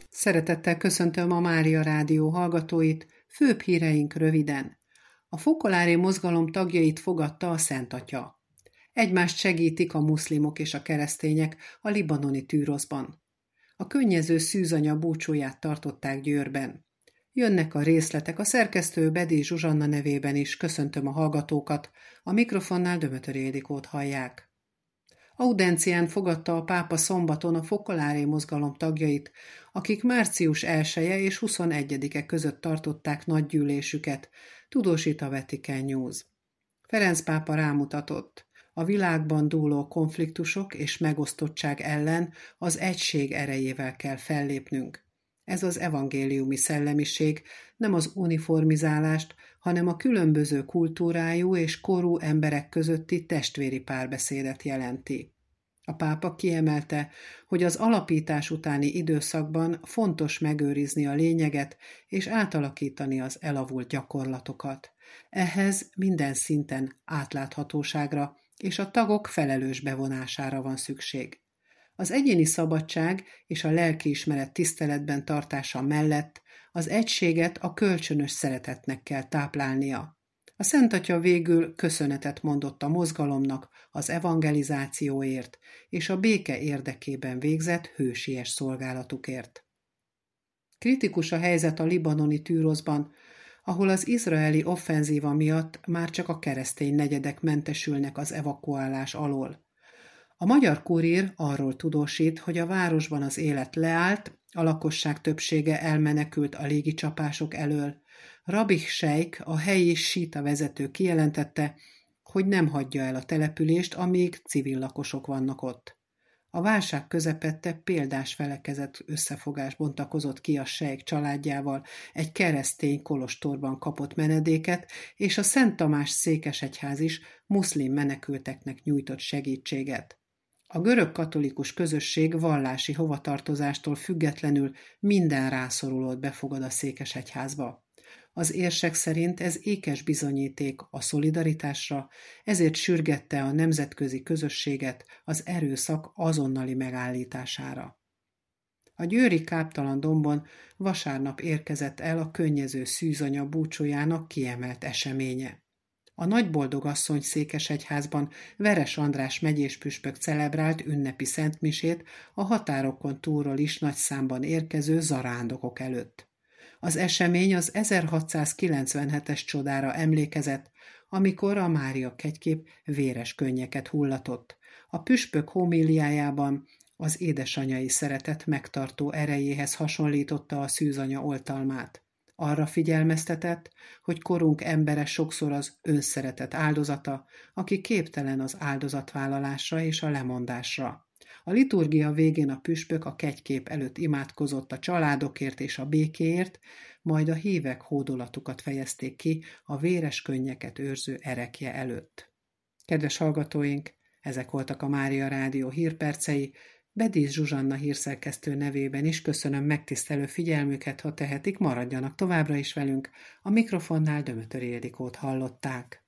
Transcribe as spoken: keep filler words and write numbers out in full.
Szeretettel köszöntöm a Mária Rádió hallgatóit, főbb híreink röviden. A fokolári mozgalom tagjait fogadta a Szent Atya. Egymást segítik a muszlimok és a keresztények a libanoni Tűroszban. A könnyező szűzanya búcsúját tartották Győrben. Jönnek a részletek, a szerkesztő Bedély Zsuzsanna nevében is köszöntöm a hallgatókat, a mikrofonnál Dömötöri Ildikót hallják. Audencián fogadta a pápa szombaton a fokolári mozgalom tagjait, akik március elseje és huszonegyedike között tartották nagygyűlésüket, tudósít a Vatican News. Ferenc pápa rámutatott, a világban dúló konfliktusok és megosztottság ellen az egység erejével kell fellépnünk. Ez az evangéliumi szellemiség nem az uniformizálást, hanem a különböző kultúrájú és korú emberek közötti testvéri párbeszédet jelenti. A pápa kiemelte, hogy az alapítás utáni időszakban fontos megőrizni a lényeget és átalakítani az elavult gyakorlatokat. Ehhez minden szinten átláthatóságra és a tagok felelős bevonására van szükség. Az egyéni szabadság és a lelkiismeret tiszteletben tartása mellett az egységet a kölcsönös szeretetnek kell táplálnia. A Szent Atya végül köszönetet mondott a mozgalomnak az evangelizációért és a béke érdekében végzett hősies szolgálatukért. Kritikus a helyzet a libanoni Tűroszban, ahol az izraeli offenzíva miatt már csak a keresztény negyedek mentesülnek az evakuálás alól. A Magyar Kurír arról tudósít, hogy a városban az élet leállt, a lakosság többsége elmenekült a légicsapások elől. Rabih Sejk, a helyi síta vezető kijelentette, hogy nem hagyja el a települést, amíg civil lakosok vannak ott. A válság közepette példás felekezett összefogás bontakozott ki a Sejk családjával, egy keresztény kolostorban kapott menedéket, és a Szent Tamás székesegyház is muszlim menekülteknek nyújtott segítséget. A görög katolikus közösség vallási hovatartozástól függetlenül minden rászorulót befogad a székesegyházba. Az érsek szerint ez ékes bizonyíték a szolidaritásra, ezért sürgette a nemzetközi közösséget az erőszak azonnali megállítására. A győri Káptalan-dombon vasárnap érkezett el a könnyező szűzanya búcsújának kiemelt eseménye. A Nagyboldogasszony székesegyházban Veres András megyés püspök celebrált ünnepi szentmisét a határokon túlról is nagy számban érkező zarándokok előtt. Az esemény az ezerhatszázkilencvenhetes csodára emlékezett, amikor a Mária kegykép véres könnyeket hullatott. A püspök homíliájában az édesanyai szeretet megtartó erejéhez hasonlította a szűzanya oltalmát. Arra figyelmeztetett, hogy korunk embere sokszor az önszeretet áldozata, aki képtelen az áldozatvállalásra és a lemondásra. A liturgia végén a püspök a kegykép előtt imádkozott a családokért és a békéért, majd a hívek hódolatukat fejezték ki a véres könnyeket őrző erekje előtt. Kedves hallgatóink, ezek voltak a Mária Rádió hírpercei. Bedély Zsuzsanna hírszerkesztő nevében is köszönöm megtisztelő figyelmüket, ha tehetik, maradjanak továbbra is velünk. A mikrofonnál Dömötöri Ildikót hallották.